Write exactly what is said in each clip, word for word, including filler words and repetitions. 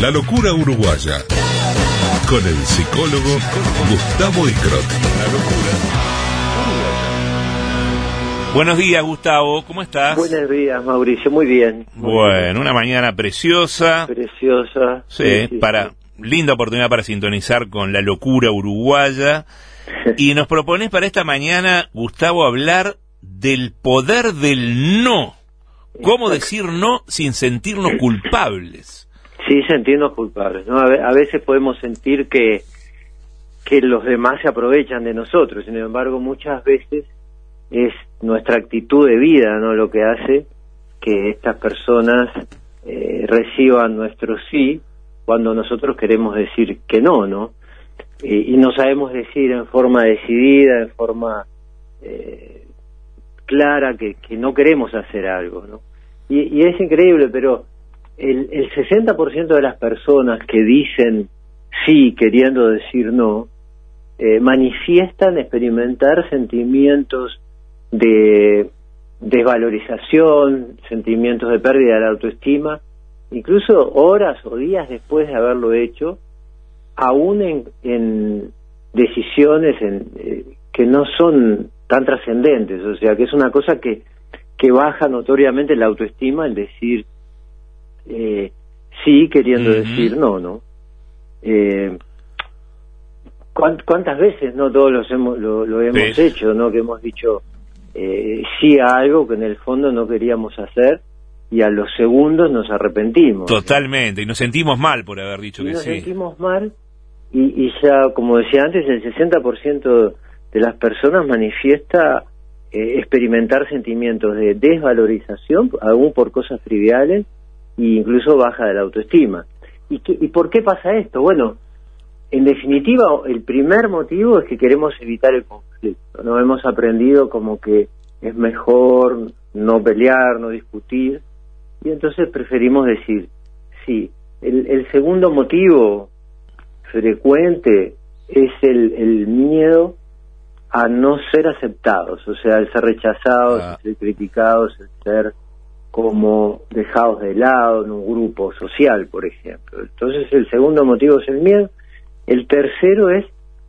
La locura uruguaya, con el psicólogo Gustavo Icrot. La locura uruguaya. Buenos días, Gustavo, ¿cómo estás? Buenos días, Mauricio, muy bien. Muy bueno, bien. Una mañana preciosa. Preciosa. Sí, sí, sí para sí. linda oportunidad para sintonizar con la locura uruguaya. Y nos propones para esta mañana, Gustavo, hablar del poder del no. ¿Cómo decir no sin sentirnos culpables? Sí, sentirnos culpables, ¿no? A veces podemos sentir que, que los demás se aprovechan de nosotros, sin embargo, muchas veces es nuestra actitud de vida, ¿no?, lo que hace que estas personas eh, reciban nuestro sí cuando nosotros queremos decir que no, ¿no? Y, y no sabemos decir en forma decidida, en forma eh, clara que, que no queremos hacer algo, ¿no? Y, y es increíble, pero el, el sesenta por ciento de las personas que dicen sí queriendo decir no, eh, manifiestan experimentar sentimientos de desvalorización, sentimientos de pérdida de la autoestima, incluso horas o días después de haberlo hecho, aún en, en decisiones en, eh, que no son tan trascendentes, o sea, que es una cosa que, que baja notoriamente la autoestima, el decir eh, sí queriendo uh-huh. decir no, ¿no? Eh, ¿Cuántas veces no todos los hemos, lo, lo hemos sí. hecho, ¿no? Que hemos dicho eh, sí a algo que en el fondo no queríamos hacer y a los segundos nos arrepentimos. Totalmente, ¿sí? Y nos sentimos mal por haber dicho y que nos sí. Nos sentimos mal y, y ya, como decía antes, el sesenta por ciento de las personas manifiesta eh, experimentar sentimientos de desvalorización, aún por cosas triviales, e incluso baja de la autoestima. ¿Y, qué, ¿Y por qué pasa esto? Bueno, en definitiva, el primer motivo es que queremos evitar el conflicto, ¿no? Hemos aprendido como que es mejor no pelear, no discutir, y entonces preferimos decir sí. El, el segundo motivo frecuente es el, el miedo a no ser aceptados, o sea, el ser rechazados, ah. el ser criticados, el ser como dejados de lado en un grupo social, por ejemplo. Entonces el segundo motivo es el miedo. El tercero es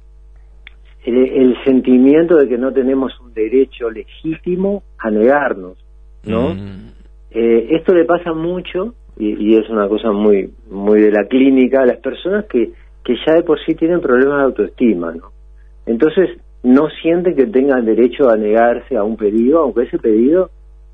el, el sentimiento de que no tenemos un derecho legítimo a negarnos, ¿no? Mm. Eh, esto le pasa mucho, y, y es una cosa muy muy de la clínica, a las personas que, que ya de por sí tienen problemas de autoestima, ¿no? Entonces no sienten que tengan derecho a negarse a un pedido, aunque ese pedido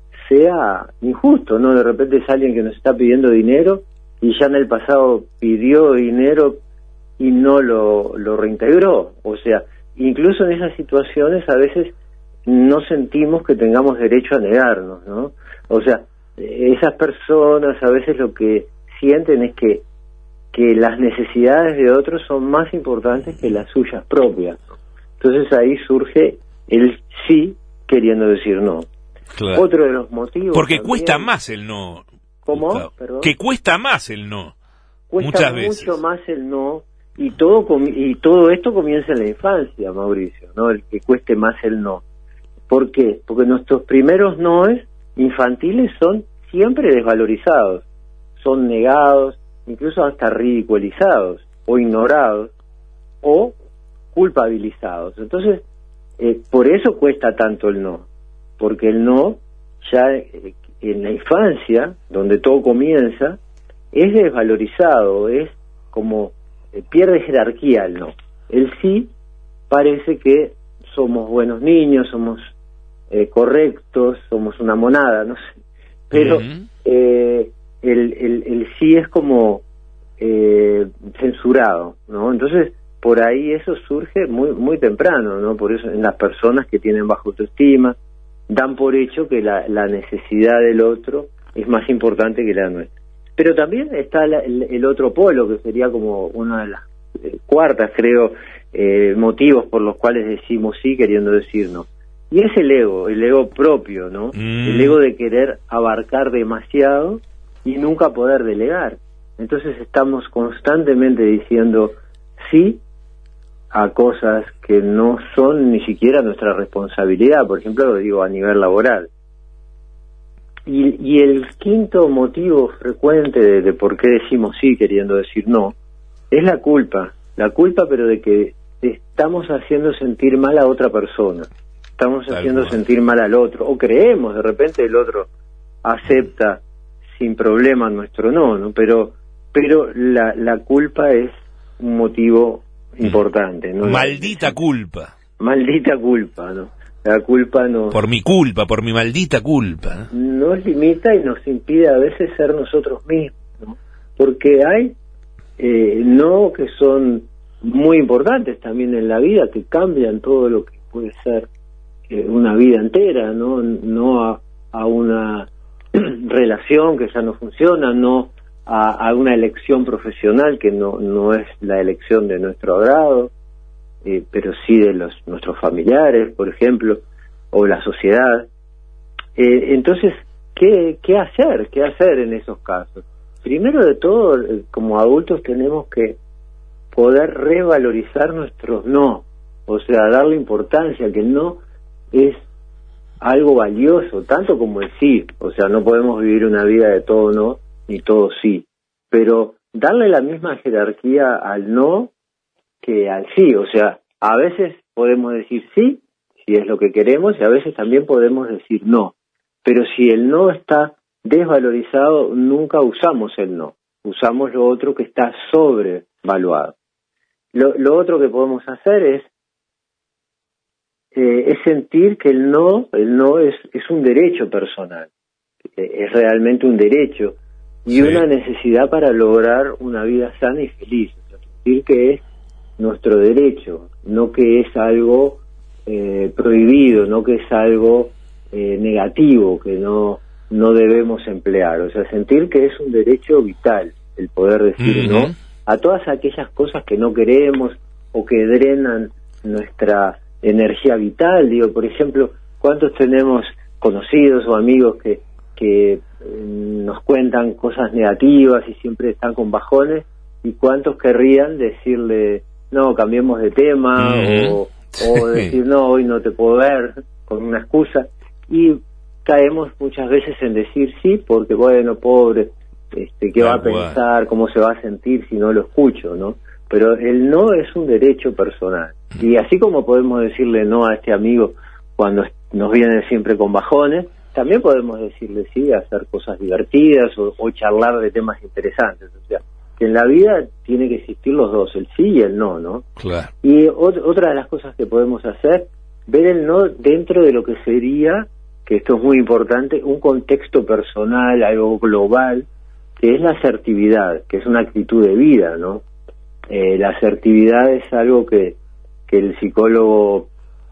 sea injusto, ¿no? De repente es alguien que nos está pidiendo dinero y ya en el pasado pidió dinero y no lo, lo reintegró. O sea, incluso en esas situaciones a veces no sentimos que tengamos derecho a negarnos, ¿no? O sea, esas personas a veces lo que sienten es que, que las necesidades de otros son más importantes que las suyas propias, ¿no? Entonces ahí surge el sí queriendo decir no. Claro. Otro de los motivos... Porque también, cuesta más el no. ¿Cómo? Perdón. Que cuesta más el no. Cuesta muchas mucho veces. más el no. Y todo y todo esto comienza en la infancia, Mauricio, ¿no? El que cueste más el no. ¿Por qué? Porque nuestros primeros noes infantiles son siempre desvalorizados, son negados, incluso hasta ridiculizados, o ignorados, o culpabilizados. Entonces, eh, por eso cuesta tanto el no, porque el no, ya eh, en la infancia, donde todo comienza, es desvalorizado, es como... Eh, pierde jerarquía el no. El sí parece que somos buenos niños, somos eh, correctos, somos una monada, no sé. Pero uh-huh. eh, el, el, el sí es como eh, censurado, ¿no? Entonces, por ahí eso surge muy muy temprano, ¿no? Por eso en las personas que tienen baja autoestima, dan por hecho que la, la necesidad del otro es más importante que la nuestra. Pero también está la, el, el otro polo, que sería como una de las eh, cuartas, creo, eh, motivos por los cuales decimos sí queriendo decir no. Y es el ego, el ego propio, ¿no? Mm. El ego de querer abarcar demasiado y nunca poder delegar. Entonces estamos constantemente diciendo sí a cosas que no son ni siquiera nuestra responsabilidad. Por ejemplo, lo digo a nivel laboral. y, y el quinto motivo frecuente de, de por qué decimos sí queriendo decir no, es la culpa. La culpa, pero de que estamos haciendo sentir mal a otra persona. Estamos Tal haciendo cual. sentir mal al otro. O creemos, de repente el otro acepta sin problema nuestro no, ¿no? Pero, pero la, la culpa es un motivo importante, ¿no? Maldita culpa. Maldita culpa, ¿no? La culpa no... Por mi culpa, por mi maldita culpa. Nos limita y nos impide a veces ser nosotros mismos, ¿no? Porque hay eh, no que son muy importantes también en la vida, que cambian todo lo que puede ser eh, una vida entera, ¿no? No a, a una relación que ya no funciona, no a, a una elección profesional que no, no es la elección de nuestro agrado, eh, pero sí de los nuestros familiares, por ejemplo, o la sociedad. Eh, entonces, ¿qué, qué hacer? ¿Qué hacer en esos casos? Primero de todo, eh, como adultos tenemos que poder revalorizar nuestros no, o sea, darle importancia, que el no es algo valioso, tanto como el sí, o sea, no podemos vivir una vida de todo no, ni todo sí, pero darle la misma jerarquía al no que al sí, o sea, a veces podemos decir sí, si es lo que queremos, y a veces también podemos decir no, pero si el no está desvalorizado, nunca usamos el no, usamos lo otro que está sobrevaluado. Lo, lo otro que podemos hacer es eh, es sentir que el no, el no es, es un derecho personal, eh, es realmente un derecho y sí. una necesidad para lograr una vida sana y feliz, o sea, sentir que es nuestro derecho, no que es algo eh, prohibido, no que es algo eh, negativo, que no, no debemos emplear, o sea, sentir que es un derecho vital el poder decir uh-huh. no a todas aquellas cosas que no queremos o que drenan nuestra energía vital. Digo, por ejemplo, ¿cuántos tenemos conocidos o amigos que, que eh, nos cuentan cosas negativas y siempre están con bajones? ¿Y cuántos querrían decirle, no, cambiemos de tema uh-huh. o, o decir, no, hoy no te puedo ver, con una excusa? Y caemos muchas veces en decir sí, porque bueno, pobre, este, ¿qué va a pensar? ¿Cómo se va a sentir si no lo escucho? ¿No? Pero el no es un derecho personal. Y así como podemos decirle no a este amigo cuando nos viene siempre con bajones, también podemos decirle sí a hacer cosas divertidas o, o charlar de temas interesantes. O sea, que en la vida tiene que existir los dos, el sí y el no, ¿no? Claro. Y ot- otra de las cosas que podemos hacer, ver el no dentro de lo que sería, que esto es muy importante, un contexto personal, algo global, que es la asertividad, que es una actitud de vida, ¿no? Eh, la asertividad es algo que, que el psicólogo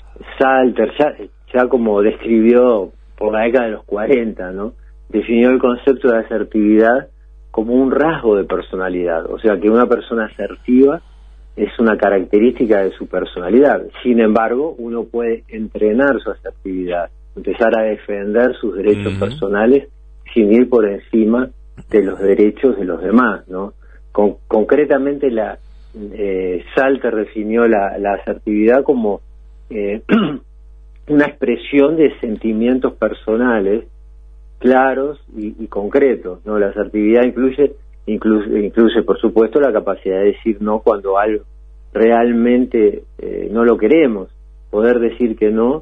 Salter ya, ya como describió por la década de los cuarenta, ¿no? Definió el concepto de asertividad como un rasgo de personalidad, o sea que una persona asertiva es una característica de su personalidad. Sin embargo, uno puede entrenar su asertividad, empezar a defender sus derechos uh-huh. personales sin ir por encima de los derechos de los demás, ¿no? Con, concretamente la eh, Salter definió la, la asertividad como eh, una expresión de sentimientos personales claros y, y concretos, ¿no? La asertividad incluye, incluye incluye por supuesto la capacidad de decir no cuando algo realmente eh, no lo queremos. Poder decir que no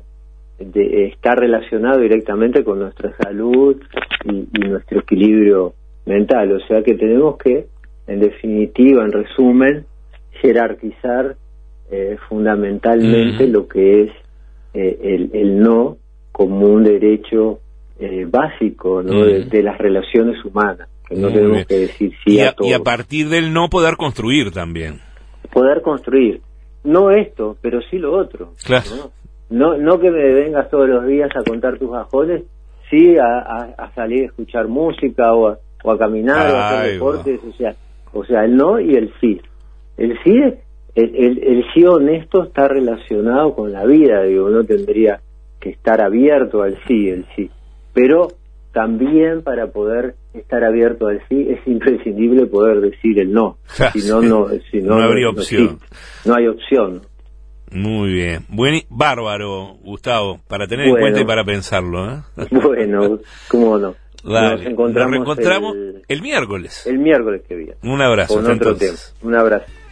de, está relacionado directamente con nuestra salud y, y nuestro equilibrio mental, o sea que tenemos que, en definitiva, en resumen, jerarquizar eh, fundamentalmente mm. lo que es eh, el, el no como un derecho eh, básico, ¿no? Mm. de, de las relaciones humanas, que no Muy tenemos bien. que decir sí y a, a todo. Y a partir del no poder construir también. Poder construir, no esto, pero sí lo otro. Claro. No, no, no que me vengas todos los días a contar tus bajones, sí a, a, a salir a escuchar música o a o a caminar, Ay, o a hacer deportes, o sea, o sea, el no y el sí. El sí, el, el, el sí honesto está relacionado con la vida, digo, uno tendría que estar abierto al sí, el sí. Pero también para poder estar abierto al sí es imprescindible poder decir el no. Si no, no, si no, no habría no, opción. No, sí, no hay opción. Muy bien. Buen, bárbaro, Gustavo, para tener bueno. en cuenta y para pensarlo. ¿eh? Bueno, cómo no. Dale. Nos encontramos, Nos reencontramos el, el miércoles. El miércoles que viene. Un abrazo. Con otro tema. Un abrazo.